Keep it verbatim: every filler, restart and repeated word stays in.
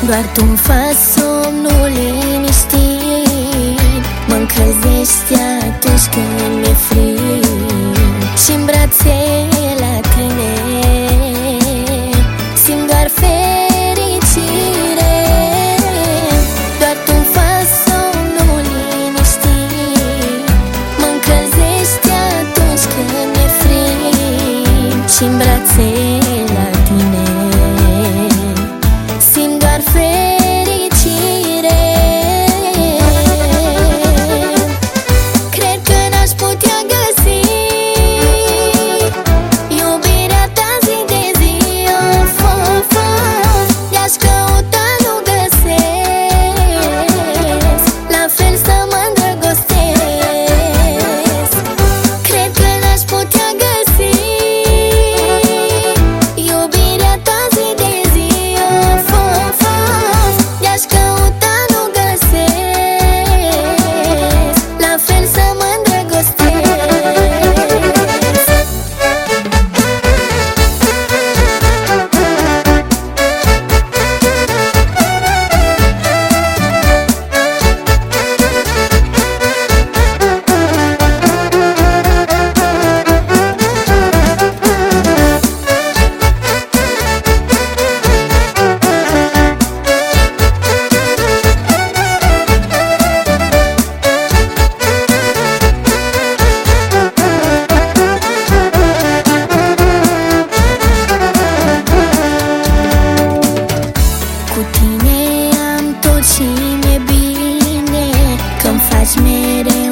Doar tu-mi faci somnul liniștit, mă încălzești atunci când mi-e frig și-n brațe la tine simt doar fericire. Doar tu-mi faci somnul liniștit, mă încălzești atunci când mi-e frig și-n brațe la tine simt doar fericire. Cred că n-aș putea găsi iubirea ta zi de zi, of, of, of. I-aș căuta, nu găsesc, la fel să mă îndrăgostesc. Cred că n-aș putea găsi iubirea ta zi de zi, of, of, of. I-aș căuta, nu găsesc, la fel să mă îndrăgostesc. Cu tine am tot și mi-e bine, că-mi faci mereu